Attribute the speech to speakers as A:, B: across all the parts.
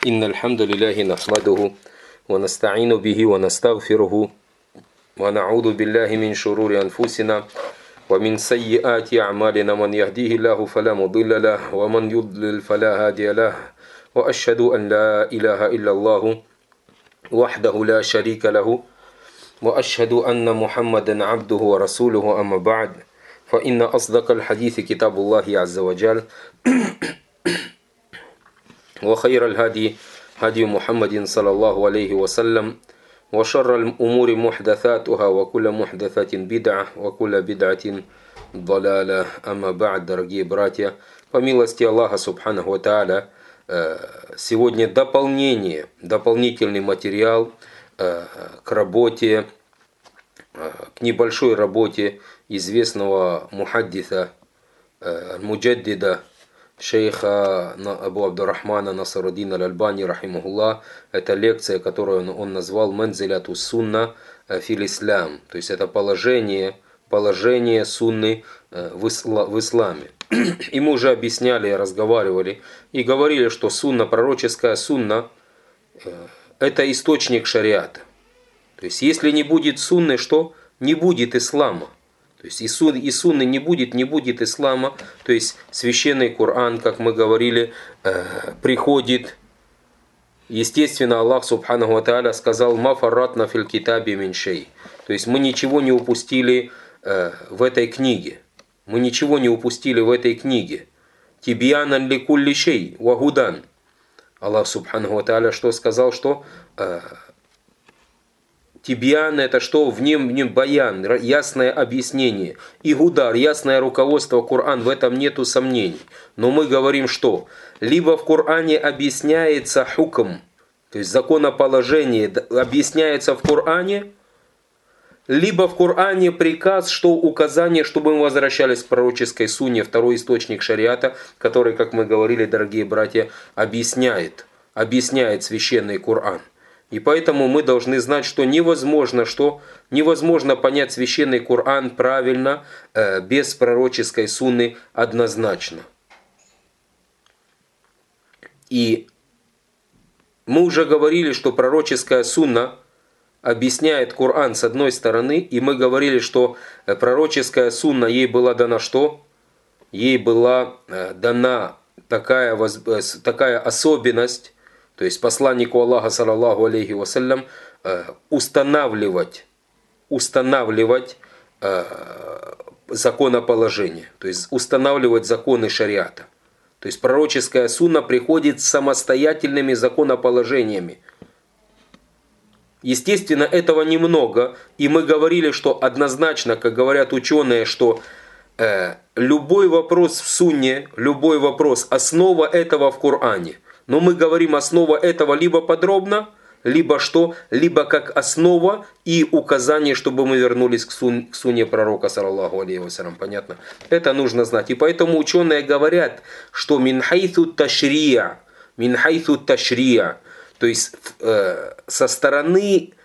A: إن الحمد لله نحمده ونستعين به ونستغفره ونعوذ بالله من شرور أنفسنا ومن سيئات أعمالنا من يهديه الله فلا مضل له ومن يضلل فلا هادي له وأشهد أن لا إله إلا الله وحده لا شريك له وأشهد أن محمدا عبده ورسوله أما بعد فإن أصدق الحديث كتاب الله عز وجل وخير الهدي هدي محمد صلى الله عليه وسلم وشر الأمور محدثاتها وكل محدثة بدعة وكل بدعة ضلالة. Amma ба'д, дорогие братья, по милости Аллаха Субханаху ва Тааля, сегодня дополнительный материал к работе, к небольшой работе известного мухаддиса, муджаддида, шейха Абу Абдуррахмана Насруддин аль-Альбани рахимахуллах. Это лекция, которую он назвал «Манзиляту сунна фил ислам», то есть это положение сунны в исламе. И мы уже объясняли, разговаривали и говорили, что сунна, пророческая сунна, это источник шариата. То есть если не будет сунны, что? Не будет ислама. То есть и сунны не будет ислама. То есть священный Коран, как мы говорили, приходит. Естественно, Аллах Субханаху ва Тааля сказал: «Ма фарратна фил китаби мин шей». То есть мы ничего не упустили в этой книге. Мы ничего не упустили в этой книге. «Тибьянан ли кулли шей ва гудан». Аллах Субханаху ва Тааля что сказал, что тибьян — это что? В нем баян, ясное объяснение. И гудар, ясное руководство, Коран, в этом нету сомнений. Но мы говорим, что либо в Коране объясняется хукм, то есть законоположение объясняется в Коране, либо в Коране приказ, что указание, чтобы мы возвращались к пророческой сунне, второй источник шариата, который, как мы говорили, дорогие братья, объясняет священный Коран. И поэтому мы должны знать, что невозможно понять священный Коран правильно без пророческой сунны однозначно. И мы уже говорили, что пророческая сунна объясняет Коран с одной стороны, и мы говорили, что пророческая сунна, ей была дана что? Ей была дана такая особенность, то есть посланнику Аллаха, саллаллаху алейхи вассалям, устанавливать законоположение, то есть устанавливать законы шариата. То есть пророческая сунна приходит с самостоятельными законоположениями. Естественно, этого немного, и мы говорили, что однозначно, как говорят ученые, что любой вопрос в сунне, любой вопрос, основа этого в Коране. Но мы говорим, основа этого либо подробно, либо что? Либо как основа и указание, чтобы мы вернулись к сунне пророка, саллаллаху алейхи вассалям. Понятно? Это нужно знать. И поэтому ученые говорят, что мин хайсу ташрия, то есть со стороны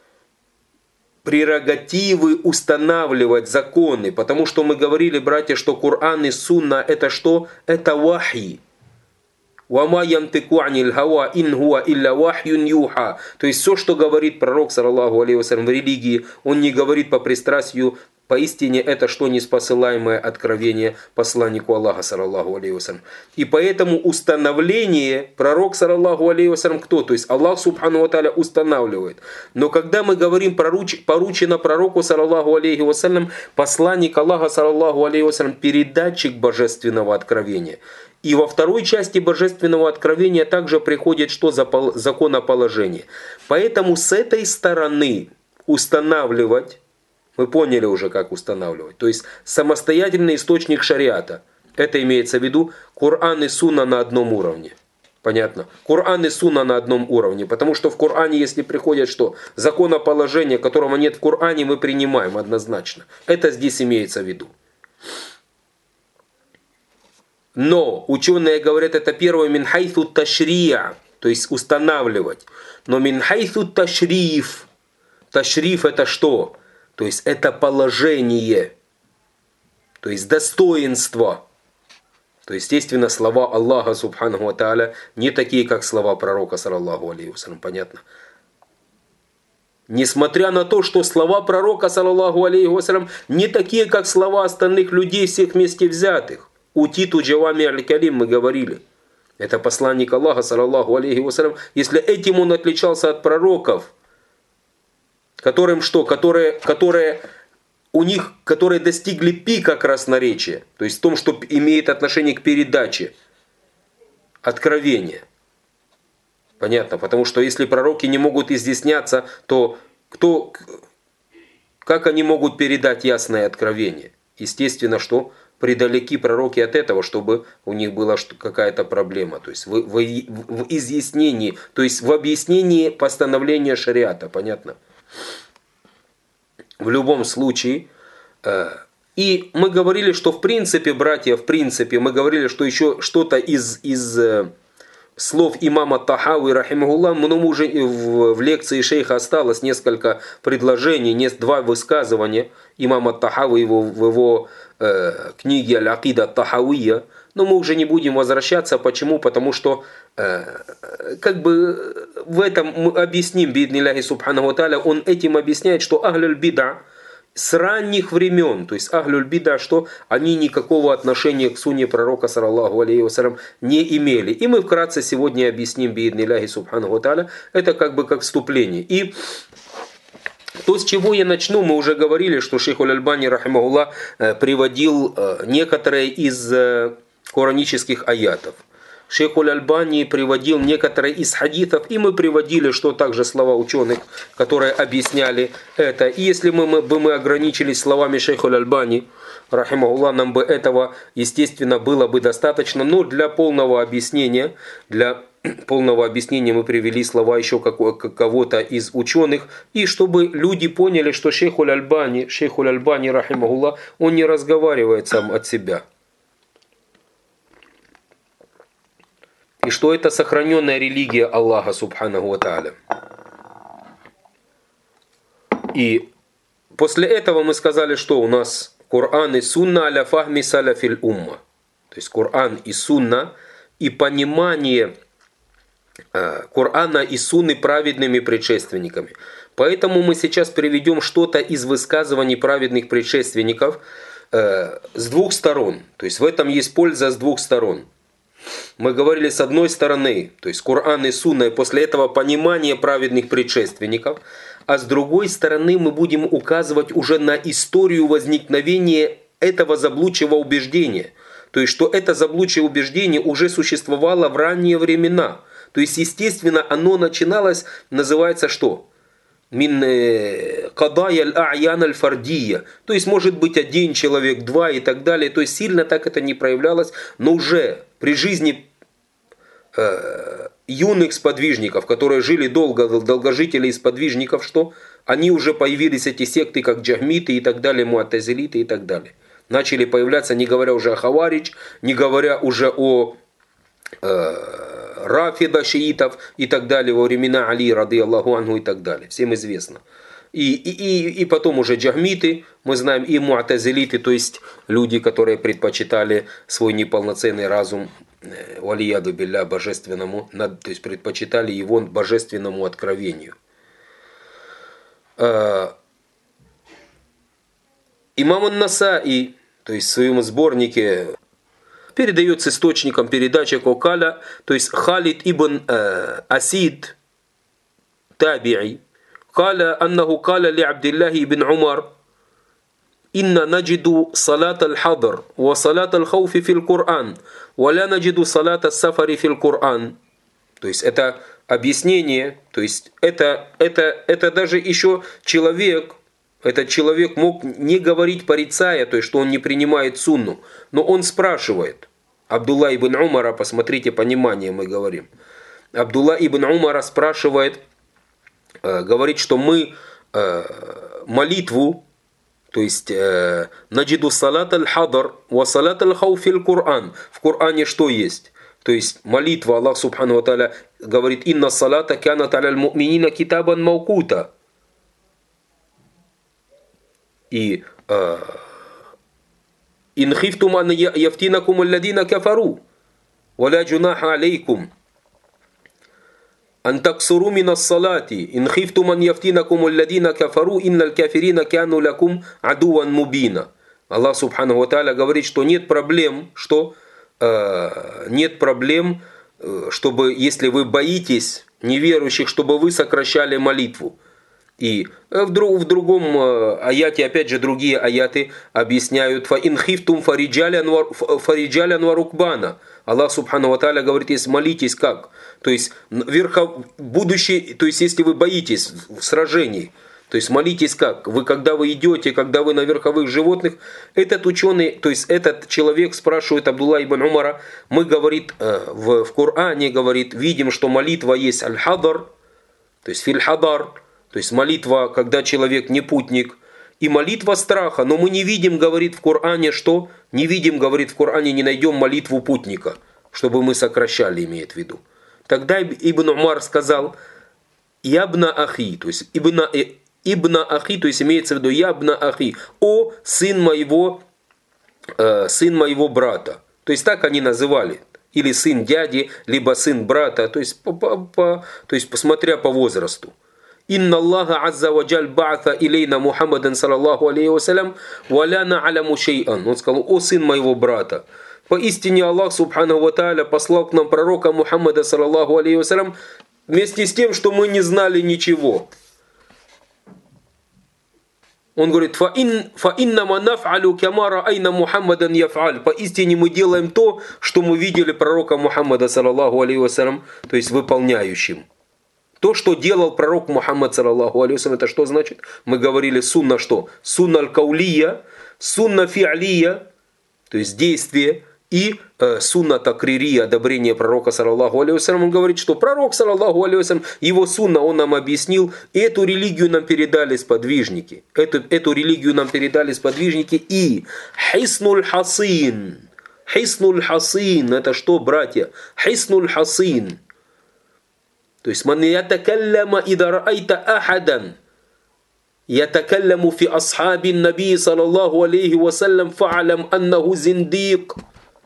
A: прерогативы устанавливать законы. Потому что мы говорили, братья, что Коран и сунна это что? Это вахи. «Вама янтыку анил хава ин хуа илля вахюн юха». То есть все, что говорит пророк, саллаллаху алейхи вассалям, в религии, он не говорит по пристрастию. Поистине это что? Неспосылаемое откровение посланнику Аллаха, саллаллаху алейхи вассалям. И поэтому установление, пророк, саллаллаху алейхи вассалям, кто? То есть Аллах Субхану ва Тааля устанавливает. Но когда мы говорим поручено пророку, саллаллаху алейхи вассалям, посланник Аллаха, саллаллаху алейхи вассалям, передатчик божественного откровения. И во второй части божественного откровения также приходит что? Законоположение. Поэтому с этой стороны устанавливать, мы поняли уже, как устанавливать. То есть самостоятельный источник шариата. Это имеется в виду Коран и сунна на одном уровне. Понятно? Коран и сунна на одном уровне. Потому что в Коране, если приходят что? Законоположение, которого нет в Коране, мы принимаем однозначно. Это здесь имеется в виду. Но ученые говорят, это первое мин хайсу ташрия, то есть устанавливать. Но мин хайсу ташриф. Ташриф это что? То есть это положение, то есть достоинство. То есть, естественно, слова Аллаха Субханаху ва Тааля не такие, как слова пророка, саллаллаху алейхи вассалям. Понятно? Несмотря на то, что слова пророка, саллаллаху алейхи вассалям, не такие, как слова остальных людей, всех вместе взятых. Утиту джавами аль-калим мы говорили. Это посланник Аллаха, саллаллаху алейхи вассалям. Если этим он отличался от пророков, которым что? Которые достигли пика красноречия. То есть в том, что имеет отношение к передаче откровения. Понятно? Потому что если пророки не могут изъясняться, то как они могут передать ясное откровение? Естественно, что предалеки пророки от этого, чтобы у них была какая-то проблема. То есть в изъяснении, то есть в объяснении постановления шариата. Понятно? В любом случае. И мы говорили, что в принципе, братья, мы говорили, что еще что-то из слов имама Тахауи, рахимахуллах, но уже в лекции шейха осталось несколько предложений, два высказывания имама Тахауи в его книге Аль-Акида Тахауия. Но мы уже не будем возвращаться. Почему? Потому что как бы в этом мы объясним, бииднилляхи субханаху ва тааля, он этим объясняет, что ахлюль бида с ранних времен, то есть ахлюль бида, что они никакого отношения к сунне пророка, саллаллаху алейхи вассалям, не имели. И мы вкратце сегодня объясним, бииднилляхи субханаху ва тааля, это как бы как вступление. И то, с чего я начну, мы уже говорили, что шейх Аль-Альбани, рахимахуллах, приводил некоторые из коранических аятов. Шейх Аль-Альбани приводил некоторые из хадитов, и мы приводили, что также слова ученых, которые объясняли это. И если бы мы ограничились словами шейха Аль-Альбани, рахимахуллах, нам бы этого, естественно, было бы достаточно. Но для полного объяснения мы привели слова еще кого-то из ученых, и чтобы люди поняли, что шейх Аль-Альбани, рахимахуллах, он не разговаривает сам от себя. И что это сохраненная религия Аллаха Субханаху ва Тааля. И после этого мы сказали, что у нас Коран и Сунна аля фахми салафиль умма. То есть Коран и Сунна и понимание Корана и Сунны праведными предшественниками. Поэтому мы сейчас приведем что-то из высказываний праведных предшественников с двух сторон. То есть в этом есть польза с двух сторон. Мы говорили с одной стороны, то есть Коран и Сунна, и после этого понимание праведных предшественников, а с другой стороны мы будем указывать уже на историю возникновения этого заблудшего убеждения. То есть, что это заблудшее убеждение уже существовало в ранние времена. То есть, естественно, оно начиналось, называется что? Мин кадая аль-а'ян аль-фардия. То есть, может быть, один человек, два и так далее. То есть, сильно так это не проявлялось, но уже при жизни юных сподвижников, которые жили долго, долгожителей сподвижников, что они уже появились, эти секты, как джахмиты и так далее, муатазилиты и так далее. Начали появляться, не говоря уже о хаваридж, не говоря уже о рафида, шиитов и так далее, во времена Али, рады Аллаху анху и так далее. Всем известно. И потом уже джахмиты, мы знаем, и муатазилиты, то есть люди, которые предпочитали свой неполноценный разум, валияду билля, божественному, то есть предпочитали его божественному откровению. Имам ан-Насаи, то есть в своем сборнике, передает с источником передачи Кокаля, то есть Халид ибн Асид, таби'i, قال أنه قال لعبد الله بن عمر إن نجد صلاة الحضر وصلاة الخوف في القرآن ولا نجد صلاة السفر في القرآن. То есть это объяснение, то есть это даже еще этот человек мог не говорить порицая, то есть что он не принимает сунну, но он спрашивает. Абдулла ибн Умара, посмотрите, понимание мы говорим. Абдулла ибн Умара спрашивает, говорит, что мы молитву, то есть наджиду салат аль-хадр ва салат аль-хауф аль-Кур'ан. В Коране что есть? То есть молитва, Аллах Субхану ва Тааля говорит: «Инна салата канат аля аль-му'минина китабан маукута». И ин хифтум ан яфтинакум алладина кафару, валя джунаха алейкум. أن تقصروا من الصلاة إن خفتم أن يفتنكم الذين كفروا إن الكافرين كانوا لكم عدوا مبينا. Аллах Субханаху ва Тааля говорит, что нет проблем, чтобы, если вы боитесь неверующих, чтобы вы сокращали молитву. И в другом аяте, опять же, другие аяты объясняют «Фаин хифтум фариджалян ва рукбана». Аллах Субхану ва Тааля говорит, если молитесь как? То есть, если вы боитесь в сражении, то есть молитесь как? Когда вы идете, когда вы на верховых животных, этот ученый, то есть этот человек спрашивает Абдулла ибн Умара, мы, говорит, в Коране, говорит, видим, что молитва есть аль-хадар, то есть филь-хадар, то есть молитва, когда человек не путник, и молитва страха. Но мы не видим, говорит в Коране, что? Не видим, говорит в Коране, не найдем молитву путника, чтобы мы сокращали, имеет в виду. Тогда Ибн Умар сказал, ябна ахи, то есть ибна ахи, то есть имеется в виду ябна ахи, о сын моего брата. То есть так они называли. Или сын дяди, либо сын брата, то есть посмотря по возрасту. Инна Аллаха азза ва джаль ба'атha илейна Мухаммадан саллаллаху алейхи ва саллям ва ла на'ламу шей'ан. Он сказал, о сын моего брата, поистине Аллах Субханаху ва Тааля послал к нам пророка Мухаммада саллаллаху алейхи ва саллям вместе с тем, что мы не знали ничего. Он говорит, фаиннама наф'алю кама ра'айна Мухаммадан яф'аль. Поистине мы делаем то, что мы видели пророка Мухаммада саллаллаху алейхи ва саллям, то есть выполняющим. То, что делал пророк Мухаммад, саллаллаху алейхи вассалям, это что значит? Мы говорили сунна что? Сунна аль-каулия, сунна фи'алия, то есть действие, и сунна такририя, одобрение пророка, саллаллаху алейхи вассалям. Он говорит, что пророк, саллаллаху алейхи вассалям, его сунна, он нам объяснил, и эту религию нам передали сподвижники. Эту религию нам передали сподвижники и хиснуль хасин. Хиснуль хасин, это что, братья? Хиснуль хасин. То есть, «Ман ятакаллама ида раайта ахадан, ятакалламу фи асхаби наби, саллаллаху алейхи вассалям, фа'алам аннаху зиндик,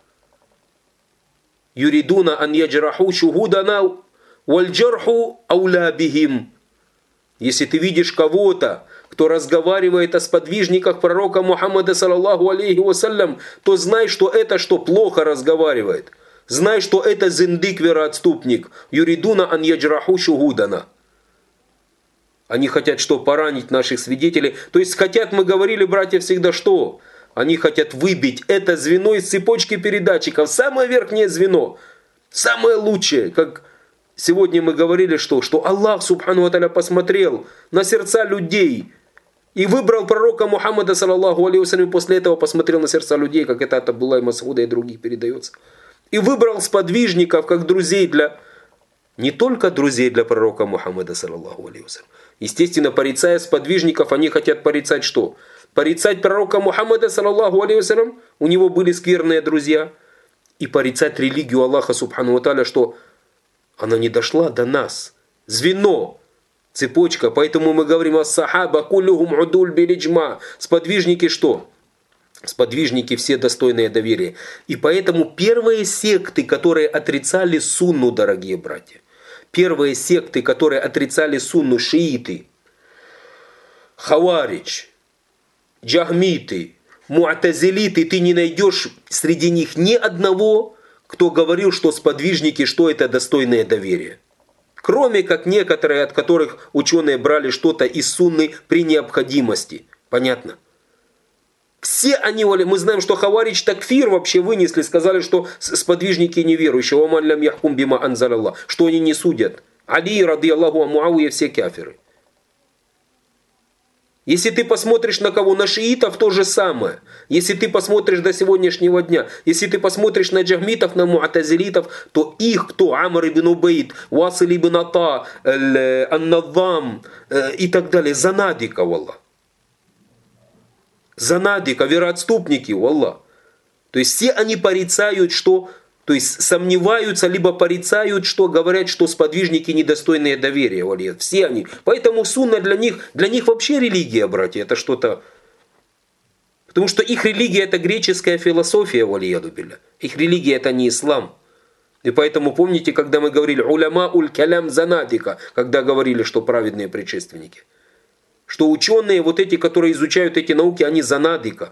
A: юридуна ан яджраху шухудана, вальджарху ауля бихим». Если ты видишь кого-то, кто разговаривает о сподвижниках пророка Мухаммада, саллаллаху алейхи вассалям, то знай, что это что плохо разговаривает. Знай, что это зиндик, вероотступник. Юридуна ан яджраху шухудана. Они хотят что? Поранить наших свидетелей. То есть хотят, мы говорили, братья, всегда что? Они хотят выбить это звено из цепочки передатчиков. Самое верхнее звено. Самое лучшее. Как сегодня мы говорили, что Аллах Субхану ва Тааля посмотрел на сердца людей. И выбрал пророка Мухаммада, саллаллаху алейхи вассалям, и после этого посмотрел на сердца людей, как это от Абдулла и Мас'уда и других передается. И выбрал сподвижников как друзей не только друзей для пророка Мухаммада, саллаллаху алейхи вассалям. Естественно, порицая сподвижников, они хотят порицать что? Порицать пророка Мухаммада, саллаллаху алейхи вассалям, у него были скверные друзья. И порицать религию Аллаха, субхану ва тааля, что она не дошла до нас. Звено, цепочка. Поэтому мы говорим ас-сахаба куллюхум удуль билиджма. Сподвижники что? Сподвижники все достойные доверия. И поэтому первые секты, которые отрицали сунну, дорогие братья, первые секты, которые отрицали сунну, шииты, хаваридж, джахмиты, му'тазилиты, ты не найдешь среди них ни одного, кто говорил, что сподвижники, что это достойное доверие. Кроме как некоторые, от которых ученые брали что-то из сунны при необходимости. Понятно? Все они, мы знаем, что хаваридж такфир вообще вынесли, сказали, что сподвижники неверующие, «Ва ман лям яхкум бима анзаляллах», что они не судят. Али, ради Аллаху, Муавия, все кафиры. Если ты посмотришь на кого? На шиитов, то же самое. Если ты посмотришь до сегодняшнего дня, если ты посмотришь на джахмитов, на му'тазилитов, то их кто? Амр ибн Убейд, Василь ибн Ата, Ан-Наддам и так далее. Занадика, валлах. Занадика, вероотступники, валлах. То есть все они порицают, что, то есть сомневаются, либо порицают, что говорят, что сподвижники недостойные доверия, валлах. Все они. Поэтому сунна для них вообще религия, братья, это что-то Потому что их религия это греческая философия, валияду билля. Их религия это не ислам. И поэтому помните, когда мы говорили уляма уль калям занадика, когда говорили, что праведные предшественники, что ученые, вот эти, которые изучают эти науки, они занадика.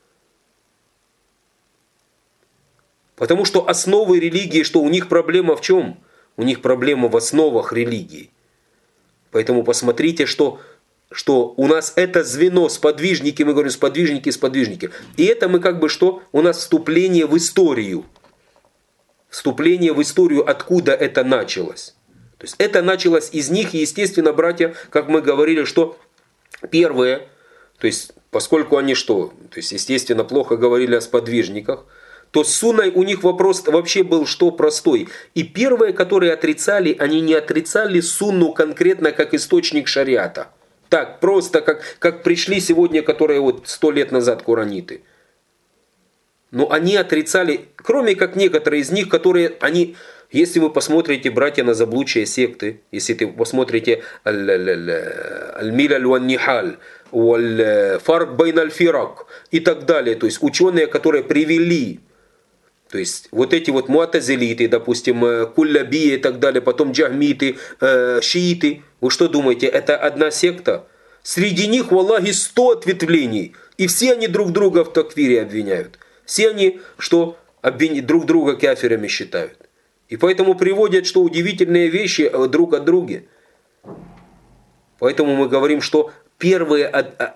A: Потому что основы религии, что у них проблема в чем? У них проблема в основах религии. Поэтому посмотрите, что у нас это звено, сподвижники, мы говорим сподвижники. И это мы как бы что? У нас вступление в историю. Вступление в историю, откуда это началось. То есть это началось из них, и естественно, братья, как мы говорили, что первые, то есть поскольку они что? То есть естественно, плохо говорили о сподвижниках, то с сунной у них вопрос вообще был что простой. И первые, которые отрицали, они не отрицали сунну конкретно как источник шариата. Так, просто как пришли сегодня, которые вот 100 лет назад кураниты. Но они отрицали, кроме как некоторые из них, которые они, если вы посмотрите, братья, на заблудшие секты, если ты посмотрите аль-милаль ван-нихаль, фарк байн аль-фирак и так далее, то есть ученые, которые привели, то есть вот эти вот муатазилиты, допустим, куллабии и так далее, потом джахмиты, шииты, вы что думаете, это одна секта? Среди них, валлахи, 100 ответвлений, и все они друг друга в такфире обвиняют. Все они, что друг друга кафирами считают. И поэтому приводят, что удивительные вещи друг от друга. Поэтому мы говорим, что первые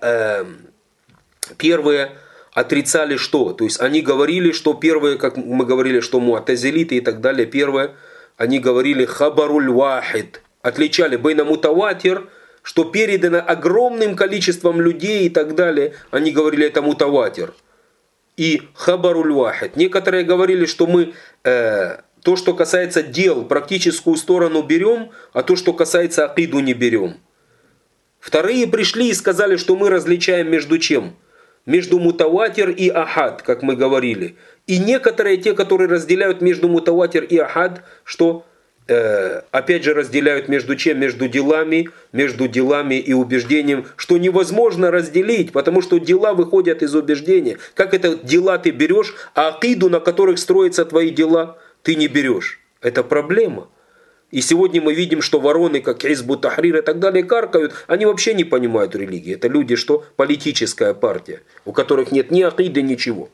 A: отрицали что? То есть они говорили, что первые, как мы говорили, что муатазилиты и так далее, первые, они говорили хабаруль вахид. Отличали байна мутаватир, что передано огромным количеством людей и так далее. Они говорили, это мутаватир. И хабаруль вахид. Некоторые говорили, что мы то, что касается дел, практическую сторону берем, а то, что касается акиду, не берем. Вторые пришли и сказали, что мы различаем между чем? Между мутаватир и ахад, как мы говорили. И некоторые, те, которые разделяют между мутаватир и ахад, что опять же разделяют между чем? Между делами и убеждением, что невозможно разделить, потому что дела выходят из убеждения. Как это дела ты берешь, а акиду, на которых строятся твои дела, ты не берешь. Это проблема. И сегодня мы видим, что вороны, как Хизбут Тахрир и так далее, каркают, они вообще не понимают религии. Это люди, что политическая партия, у которых нет ни акиды, ничего.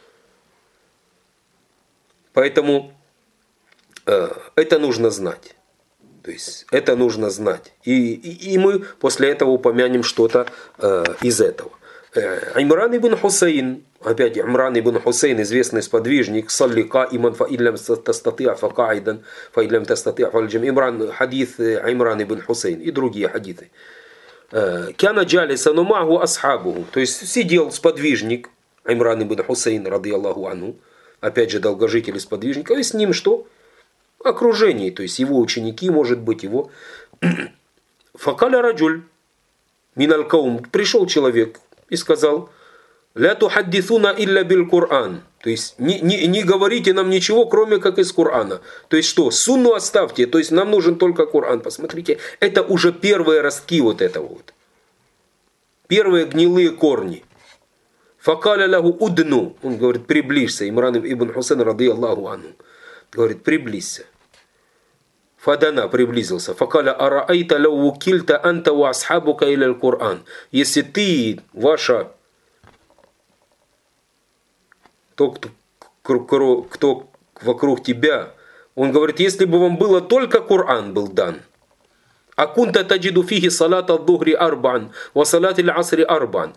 A: Поэтому это нужно знать. То есть это нужно знать. И мы после этого упомянем что-то из этого. Имран ибн Хусейн, опять Имран ибн Хусейн, известный сподвижник, салли каиман фаиллям тастати'а факаидан, фаиллям тастати'а фальджам. Имран, хадис Имран ибн Хусейн и другие хадисы. Кяна джалиса нумаху асхабуху. То есть сидел сподвижник Имран ибн Хусейн, ради Аллаху анху, опять же долгожитель сподвижника, и с ним что? Окружение, то есть его ученики, может быть, его. Факаля раджуль миналь каум. Пришел человек и сказал: ля тухаддисуна илля бил Кур'ан. То есть не говорите нам ничего, кроме как из Корана. То есть что? Сунну оставьте, то есть нам нужен только Коран. Посмотрите, это уже первые ростки вот этого вот. Первые гнилые корни. Факаля лаху удну. Он говорит, приблизься. Имран ибн Хусейн, ради Аллаху анху, говорит, приблизься. Фадана, приблизился. Факаля араайта лау кильта анта ва асхабука иля аль-Кур'ан. Если ты, ваша, кто вокруг тебя, он говорит, если бы вам было только Коран был дан. أكنت تجد فيه صلاة الظهر أربعا وصلاة العصر أربعا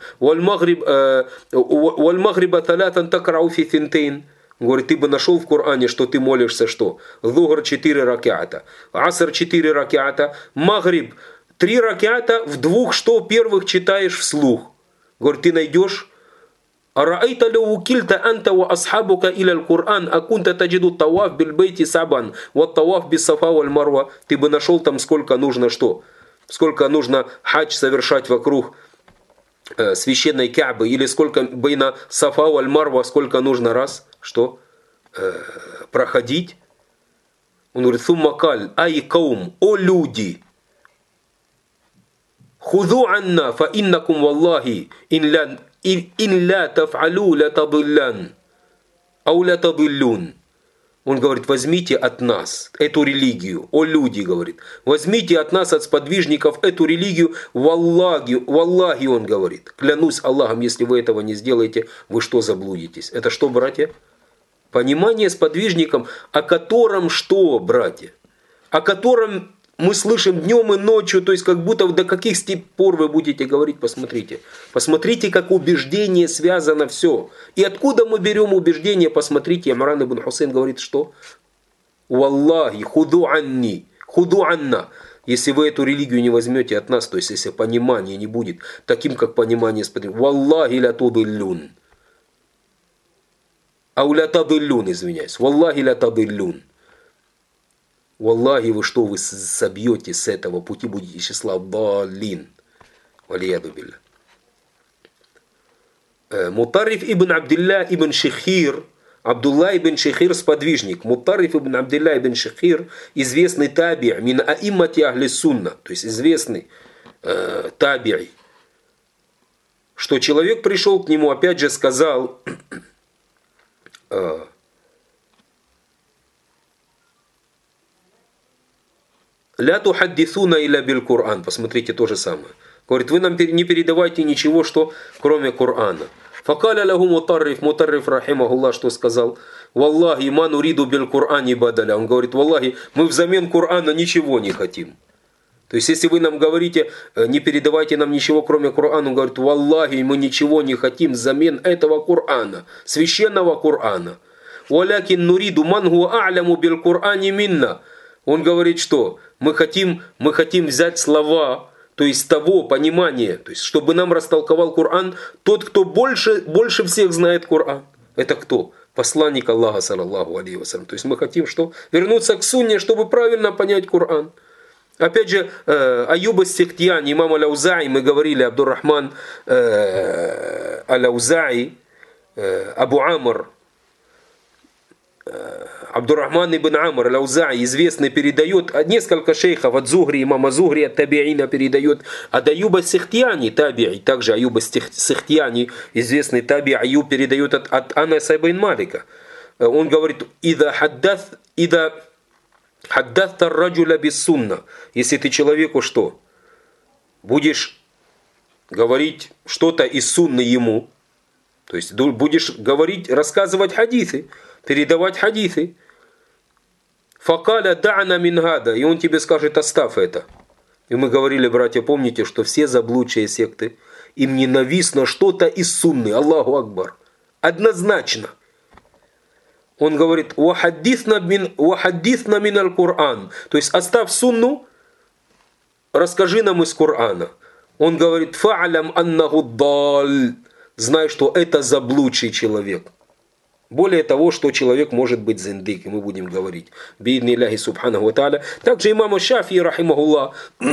A: والمغرب ثلاثا تقرأ في ثنتين. Говорит, ты бы нашел в Коране, что ты молишься что? Зухр 4 ракиата, Аср 4 ракиата, Магриб 3 ракиата, в двух что первых читаешь вслух. Говорит, ты найдешь. أرأيت لو كلت أنت وأصحابك إلى القرآن أكنت تجد الطواف بالبيت سبعا والطواف بالصفا والمروة. Ты бы нашел там сколько нужно что? Сколько нужно хадж совершать вокруг священной Каабы, или сколько бейна Сафа валь Марва, сколько нужно раз что проходить. Он говорит, суммакаль ай каум, о люди, худу анна фа иннакум валлахи ин «Ин ля таф'алю ля табиллян, ау ля табиллюн». Он говорит, возьмите от нас эту религию, о люди, говорит, возьмите от нас, от сподвижников, эту религию, валлахи, он говорит, клянусь Аллахом, если вы этого не сделаете, вы что, заблудитесь? Это что, братья? Понимание сподвижником, о котором что, братья? О котором мы слышим днем и ночью, то есть как будто до каких пор вы будете говорить, посмотрите. Посмотрите, как убеждение связано все. И откуда мы берем убеждение, посмотрите, Имран ибн Хусейн говорит, что? Валлахи, худу анна. Если вы эту религию не возьмете от нас, то есть если понимание не будет таким, как понимание сподвижников, валлахи ля тудиллюн. Ау ля табиллюн, извиняюсь. Валлахи ля табиллюн. Валлахи, вы что, вы собьете с этого пути, будете из числа далин. Валияду билля. Мутарриф ибн Абдилля ибн Шихир, Абдулла ибн Шихир сподвижник. Мутарриф ибн Абдилля ибн Шихир, известный таби' мин аиммати ахли сунна, то есть известный таби', что человек пришел к нему, опять же сказал, «Ля тухаддисуна иля биль Кур'ан». Посмотрите, то же самое. Говорит, вы нам не передавайте ничего, что кроме Корана. Факаля лаху Мутарриф рахимахуллах, что сказал, «Валлахи ма нуриду биль Кур'ани бадаля». Он говорит, «Валлахи, мы взамен Корана ничего не хотим». То есть, если вы нам говорите, не передавайте нам ничего, кроме Корана, он говорит, «Валлахи, мы ничего не хотим взамен этого Корана, священного Корана». «Валякин нуриду ман хуа а'ляму биль Кур'ани минна». Он говорит, что мы хотим взять слова, то есть того понимания, то есть чтобы нам растолковал Коран тот, кто больше всех знает Коран. Это кто? Посланник Аллаха, саллаллаху алейхи вассалям. То есть мы хотим что? Вернуться к сунне, чтобы правильно понять Коран. Опять же, Аюб ас-Сихтияни, имам Аляузаи, мы говорили, Абдуррахман Аляузаи, Абу Амр, Абдуррахман ибн Амр Аляузаи, известный, передает, несколько шейхов от Зухри, имама Зухри, от табиина передает, от Аюба Сихтияни, таби'i, также Аюба Сихтияни, известный таби, Аюб передает от Анаса ибн Малика. Он говорит, «Ида хаддатта раджуля биссунна». Если ты человеку что? Будешь говорить что-то из сунны ему, то есть будешь говорить, рассказывать хадисы, передавать хадисы. Факаля дa'на мин гада. И он тебе скажет, оставь это. И мы говорили, братья, помните, что все заблудшие секты, им ненавистно что-то из сунны. Аллаху Акбар. Однозначно. Он говорит, вахаддисна мин аль-Кур'ан. То есть оставь сунну, расскажи нам из Корана. Он говорит, фа'алям аннаху даль. Знай, что это заблудший человек. Более того, что человек может быть зиндик, и мы будем говорить. Биидни Аллахи субханаху ва тааля. Также имаму Шафии рахимахуллах,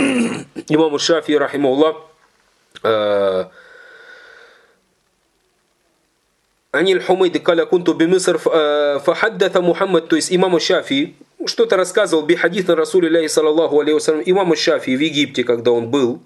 A: Аниль Хумейди каля кунту бимиср фахаддата Мухаммад, то есть имаму Шафии что-то рассказывал би хадис на Расулиллахи саллаллаху алейхи вассалям, имаму Шафии в Египте, когда он был,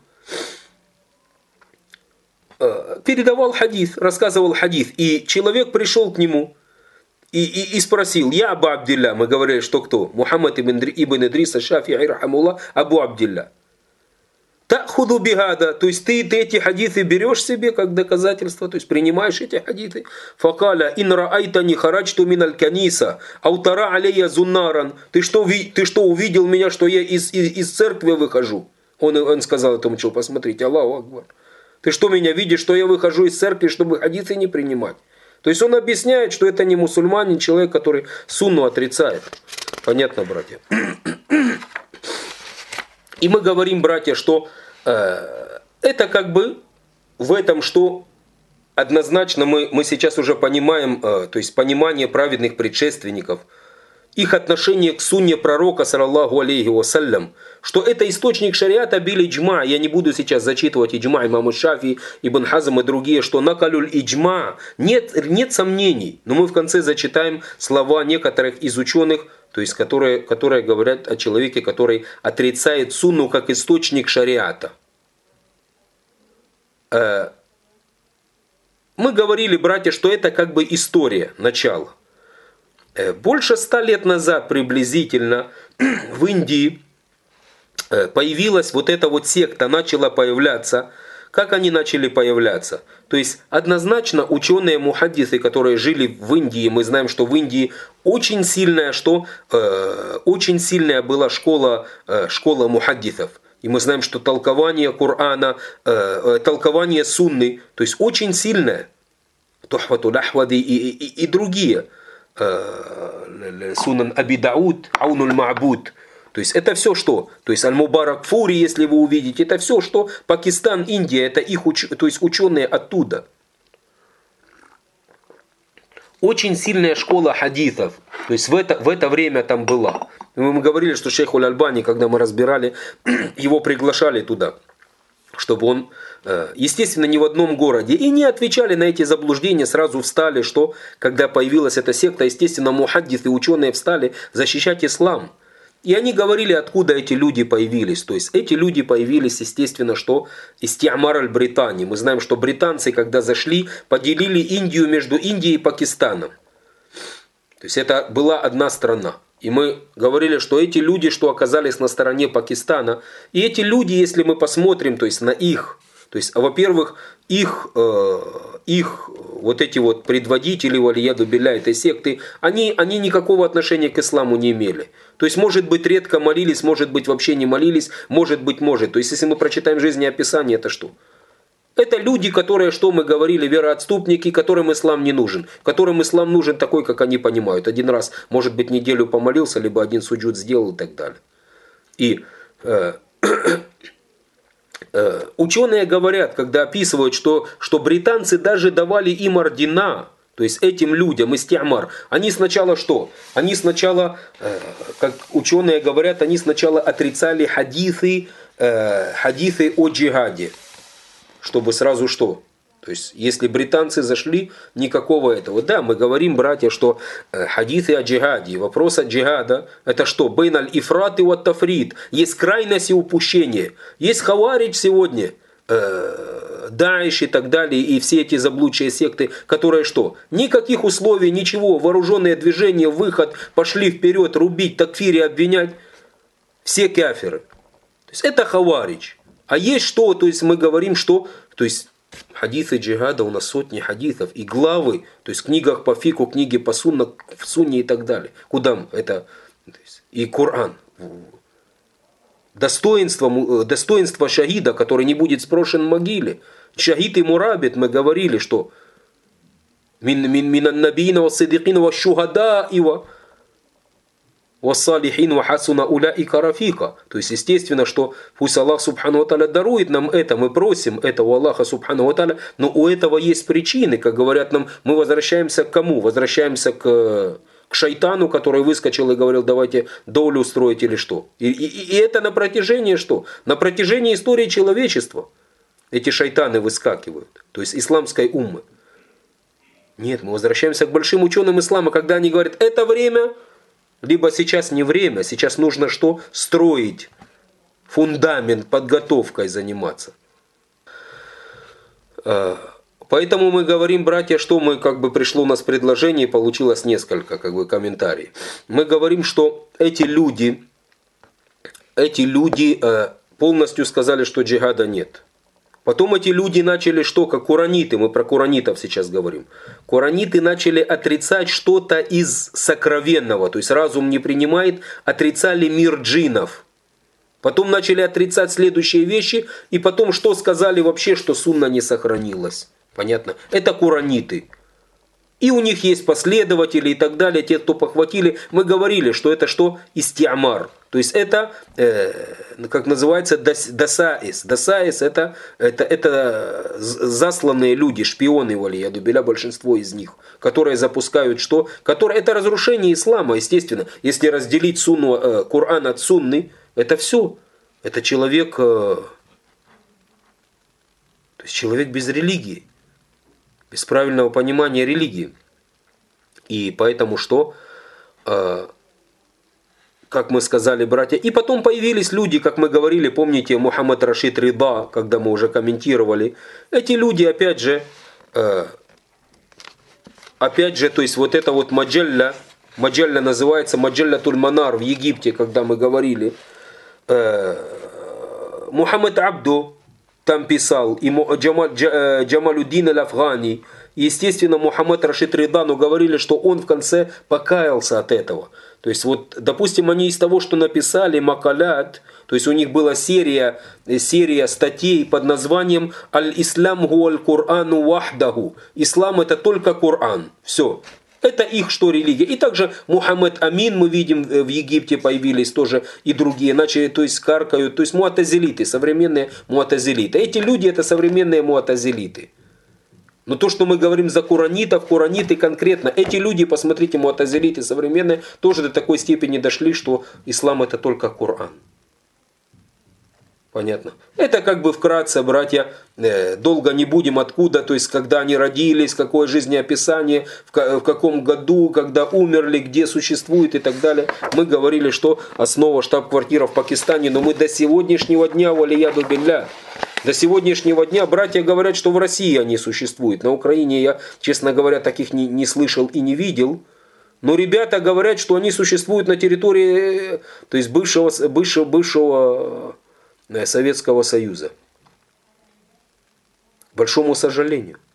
A: передавал хадис, рассказывал хадис, и человек пришел к нему и спросил, я Абу Абдилля, мы говорили, что кто? Мухаммад ибн Идрис аш-Шафи'и рахимахуллах, Абу Абдилля. Та'худу бигада, то есть ты эти хадисы берешь себе как доказательство, то есть принимаешь эти хадисы. Факаля ин раайтани хараджту мин аль-каниса, аутара алейя зуннаран. Ты что увидел меня, что я из церкви выхожу? Он сказал этому человеку, посмотрите, Аллаху Акбар. Ты что меня видишь, что я выхожу из церкви, чтобы хадисы не принимать? То есть он объясняет, что это не мусульманин, человек, который сунну отрицает. Понятно, братья? И мы говорим, братья, что это как бы в этом, что однозначно мы сейчас уже понимаем, то есть понимание праведных предшественников, их отношение к сунне пророка, саллаллаху алейхи вассалям, что это источник шариата бил иджма. Я не буду сейчас зачитывать иджма имама Шафии, Ибн Хазм и другие, что накалюль иджма. Нет сомнений, но мы в конце зачитаем слова некоторых из ученых, то есть которые говорят о человеке, который отрицает сунну как источник шариата. мы говорили, братья, что это как бы история, начало. Больше 100 лет назад приблизительно в Индии появилась вот эта вот секта, начала появляться. Как они начали появляться? То есть однозначно ученые мухаддисы, которые жили в Индии, мы знаем, что в Индии очень сильная, очень сильная была школа мухаддисов. И мы знаем, что толкование Корана, толкование Сунны, то есть очень сильное. Тухфатуль Ахвади и другие. Сунан Аби Дауд, Аунуль Ма'буд. То есть это все что? То есть Аль-Мубарак Фури, если вы увидите, это все, что Пакистан, Индия, это их то есть ученые оттуда. Очень сильная школа хадисов, то есть в это время там была. Мы говорили, что шейх Аль-Альбани, когда мы разбирали, его приглашали туда, чтобы он, естественно, не в одном городе, и не отвечали на эти заблуждения, сразу встали, что когда появилась эта секта, естественно, мухаддисы, ученые встали защищать ислам. И они говорили, откуда эти люди появились. То есть эти люди появились, естественно, что из Тиамар аль-Британии. Мы знаем, что британцы, когда зашли, поделили Индию между Индией и Пакистаном. То есть это была одна страна. И мы говорили, что эти люди, что оказались на стороне Пакистана, и эти люди, если мы посмотрим, то есть на их, то есть, во-первых, их вот эти вот предводители, валияду билля, этой секты, они никакого отношения к исламу не имели. То есть, может быть, редко молились, может быть, вообще не молились, может быть, может. То есть, если мы прочитаем жизнеописание, это что? Это люди, которые, что мы говорили, вероотступники, которым ислам не нужен. Которым ислам нужен такой, как они понимают. Один раз, может быть, неделю помолился, либо один суджуд сделал и так далее. И ученые говорят, когда описывают, что британцы даже давали им ордена, то есть этим людям из Тиамар, они сначала что? Они сначала, как ученые говорят, они сначала отрицали хадисы о джихаде. Чтобы сразу что? То есть, если британцы зашли, никакого этого. Да, мы говорим, братья, что хадисы о джихаде, вопрос о джихада, это что? Бейн аль-ифрат и ват-тафрит. Есть крайность и упущение. Есть хаваридж сегодня, Даиш и так далее, и все эти заблудшие секты, которые что? Никаких условий, ничего, вооруженное движение, выход, пошли вперед, рубить, такфири, обвинять. Все кафиры. То есть, это хаваридж. А есть что? То есть, мы говорим, что... То есть, хадисы джихада, у нас сотни хадисов и главы, то есть в книгах по фику, книги по сунне и так далее. Куда это? И Коран. Достоинство шахида, который не будет спрошен в могиле. Шахид и мурабит, мы говорили, что минан набиина ва сидикина ва шухада ива вассалихин ва хасуна уляика рафика. То есть, естественно, что пусть Аллах Субхану ва Тааля дарует нам это, мы просим это у Аллаха Субхану ва Тааля, но у этого есть причины, как говорят нам, мы возвращаемся к кому? Возвращаемся к шайтану, который выскочил и говорил, давайте доулю устроить или что. И это на протяжении что? На протяжении истории человечества эти шайтаны выскакивают, то есть исламской уммы. Нет, мы возвращаемся к большим ученым ислама, когда они говорят, это время... Либо сейчас не время, сейчас нужно что? Строить фундамент, подготовкой заниматься. Поэтому мы говорим, братья, что мы как бы пришло у нас предложение, и получилось несколько как бы комментариев. Мы говорим, что эти люди полностью сказали, что джихада нет. Потом эти люди начали что, как кураниты, мы про куранитов сейчас говорим. Кураниты начали отрицать что-то из сокровенного, то есть разум не принимает, отрицали мир джиннов. Потом начали отрицать следующие вещи, и потом что сказали вообще, что сунна не сохранилась. Понятно? Это кураниты. И у них есть последователи и так далее, те, кто похватили. Мы говорили, что это что? Истиамар. То есть это, как называется, дасаис. Дасаис это засланные люди, шпионы, валияду билля, большинство из них, которые запускают что? Это разрушение ислама, естественно. Если разделить сунну, Коран от сунны, это все. Это человек, то есть человек без религии. Без правильного понимания религии. И поэтому что, как мы сказали, братья, и потом появились люди, как мы говорили, помните, Мухаммад Рашид Рида, когда мы уже комментировали, эти люди, опять же, опять же, то есть вот это вот маджалля называется Маджалля Туль-Манар в Египте, когда мы говорили. Мухаммад Абду там писал, и Джамалюддин Аль-Афгани. Естественно, Мухаммад Рашид Рида, но говорили, что он в конце покаялся от этого. То есть, вот, допустим, они из того, что написали, Макалят, то есть у них была серия статей под названием «Аль-Ислам гуаль Курану вахдаху». Ислам это только Коран. Все. Это их что религия. И также Мухаммад Амин, мы видим, в Египте появились тоже и другие. Начали, то есть, каркают. То есть муатазилиты, современные муатазилиты. Эти люди это современные муатазилиты. Но то, что мы говорим за куранитов, кураниты конкретно, эти люди, посмотрите, муатазилиты современные, тоже до такой степени дошли, что ислам это только Коран. Понятно. Это как бы вкратце, братья, долго не будем откуда, то есть когда они родились, какое жизнеописание, в каком году, когда умерли, где существует и так далее. Мы говорили, что основа штаб-квартира в Пакистане, но мы до сегодняшнего дня, валияду билля, до сегодняшнего дня братья говорят, что в России они существуют. На Украине я, честно говоря, таких не слышал и не видел. Но ребята говорят, что они существуют на территории, то есть бывшего Советского Союза. К большому сожалению.